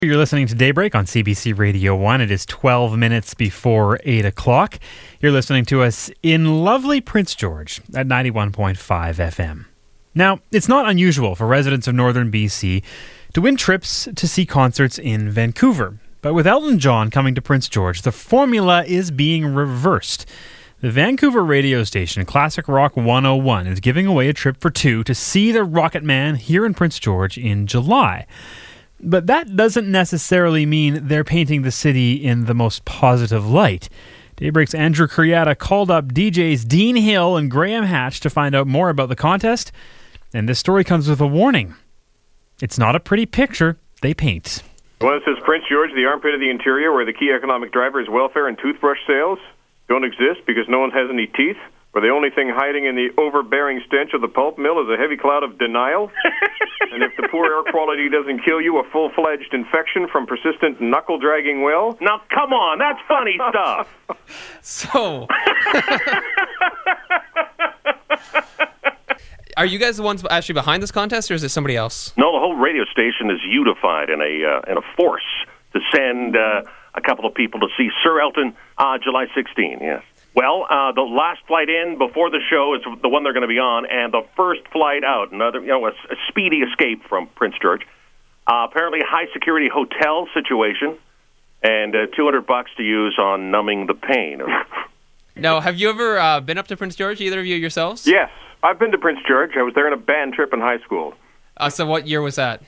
You're listening to Daybreak on CBC Radio 1. It is 12 minutes before 8 o'clock. You're listening to us in lovely Prince George at 91.5 FM. Now, it's not unusual for residents of northern BC to win trips to see concerts in Vancouver. But with Elton John coming to Prince George, the formula is being reversed. The Vancouver radio station Classic Rock 101 is giving away a trip for two to see the Rocket Man here in Prince George in July. But that doesn't necessarily mean they're painting the city in the most positive light. Daybreak's Andrew Criata called up DJs Dean Hill and Graham Hatch to find out more about the contest. And this story comes with a warning. It's not a pretty picture they paint. Well, it says Prince George, the armpit of the interior, where the key economic driver is welfare and toothbrush sales, don't exist because no one has any teeth, where the only thing hiding in the overbearing stench of the pulp mill is a heavy cloud of denial. And if the poor air quality doesn't kill you, a full-fledged infection from persistent knuckle-dragging well. Now, come on, that's funny stuff. So, are you guys the ones actually behind this contest, or is it somebody else? No, the whole radio station is unified in a force to send a couple of people to see Sir Elton July 16, yes. Well, the last flight in before the show is the one they're going to be on, and the first flight out, a speedy escape from Prince George. Apparently a high-security hotel situation, and $200 to use on numbing the pain. Now, have you ever been up to Prince George, either of you yourselves? Yes, I've been to Prince George. I was there on a band trip in high school. So what year was that?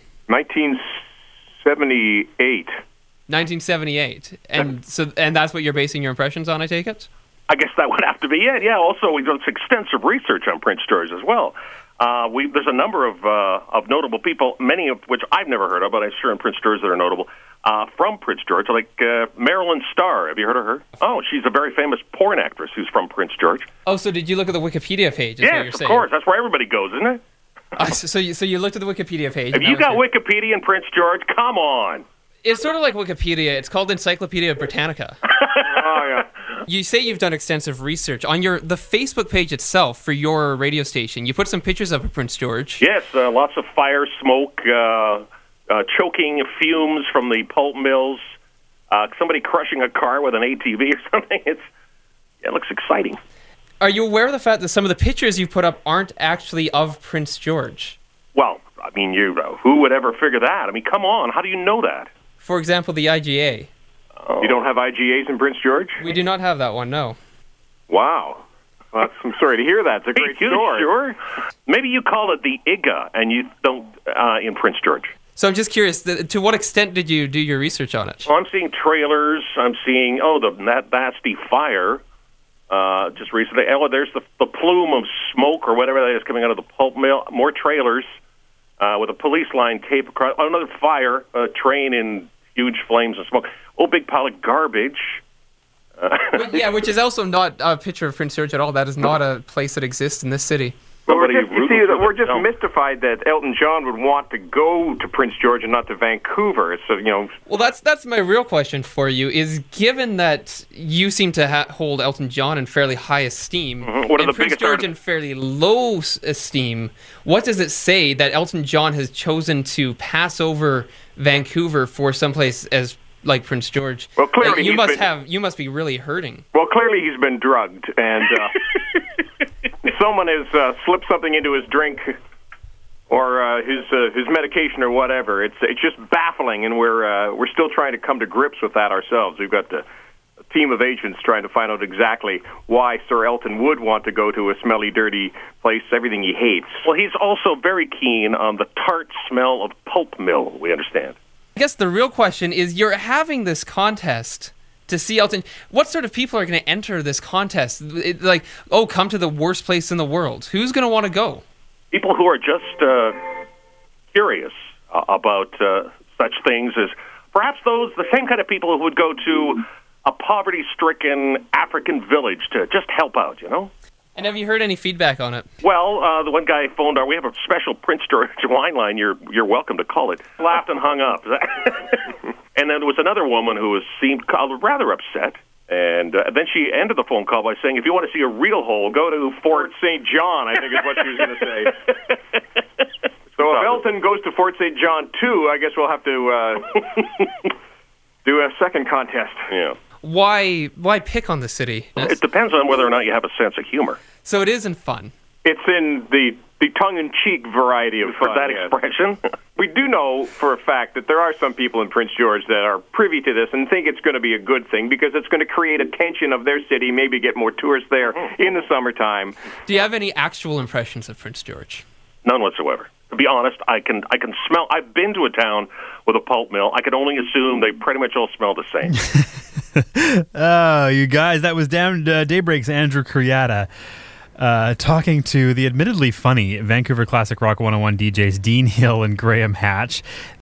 1978. 1978. And that's what you're basing your impressions on, I take it? I guess that would have to be it. Yeah. Also, we've done extensive research on Prince George as well. There's a number of notable people, many of which I've never heard of, but I'm sure in Prince George that are notable from Prince George, like Marilyn Starr. Have you heard of her? Oh, she's a very famous porn actress who's from Prince George. Oh, so did you look at the Wikipedia page? Yes, of course. That's where everybody goes, isn't it? So you looked at the Wikipedia page. Have you got Wikipedia in Prince George? Come on. It's sort of like Wikipedia. It's called Encyclopedia Britannica. Oh, yeah. You say you've done extensive research. On the Facebook page itself for your radio station, you put some pictures up of Prince George. Yes, lots of fire, smoke, choking fumes from the pulp mills, somebody crushing a car with an ATV or something. It looks exciting. Are you aware of the fact that some of the pictures you put up aren't actually of Prince George? Well, I mean, who would ever figure that? I mean, come on. How do you know that? For example, the IGA. Oh. You don't have IGAs in Prince George? We do not have that one, no. Wow. Well, I'm sorry to hear that. It's a great story. Sure? Maybe you call it the IGA, and you don't in Prince George. So I'm just curious, to what extent did you do your research on it? Well, I'm seeing trailers. I'm seeing, that nasty fire just recently. Oh, there's the plume of smoke or whatever that is coming out of the pulp mill. More trailers with a police line taped across. Oh, another fire, a train in huge flames and smoke. Oh, big pile of garbage. Yeah, which is also not a picture of Prince George at all. That is not a place that exists in this city. Well, we're just mystified that Elton John would want to go to Prince George and not to Vancouver. So, Well, that's my real question for you, is given that you seem to hold Elton John in fairly high esteem, and Prince George in fairly low esteem, what does it say that Elton John has chosen to pass over Vancouver for someplace as like Prince George? Well, clearly you must be really hurting. Well, clearly he's been drugged, and someone has slipped something into his drink or his medication or whatever. It's just baffling, and we're still trying to come to grips with that ourselves. We've got a team of agents trying to find out exactly why Sir Elton would want to go to a smelly, dirty place, everything he hates. Well, he's also very keen on the tart smell of pulp mill, we understand. I guess the real question is, you're having this contest to see Elton. What sort of people are going to enter this contest? Come to the worst place in the world. Who's going to want to go? People who are just curious about such things as perhaps the same kind of people who would go to a poverty-stricken African village to just help out, And have you heard any feedback on it? Well, the one guy phoned we have a special Prince George wine line, you're welcome to call it, laughed and hung up. And then there was another woman who seemed rather upset, and then she ended the phone call by saying, if you want to see a real hole, go to Fort St. John, I think is what she was going to say. So if Elton goes to Fort St. John too, I guess we'll have to do a second contest. Yeah. Why pick on the city? It depends on whether or not you have a sense of humor. So it isn't fun. It's in the tongue-in-cheek variety of fun. For that expression? We do know for a fact that there are some people in Prince George that are privy to this and think it's going to be a good thing because it's going to create attention of their city, maybe get more tourists there in the summertime. Do you have any actual impressions of Prince George? None whatsoever. To be honest, I can smell. I've been to a town with a pulp mill. I can only assume they pretty much all smell the same. Oh, you guys, that was Down Daybreak's Andrew Kuriata. Talking to the admittedly funny Vancouver Classic Rock 101 DJs Dean Hill and Graham Hatch.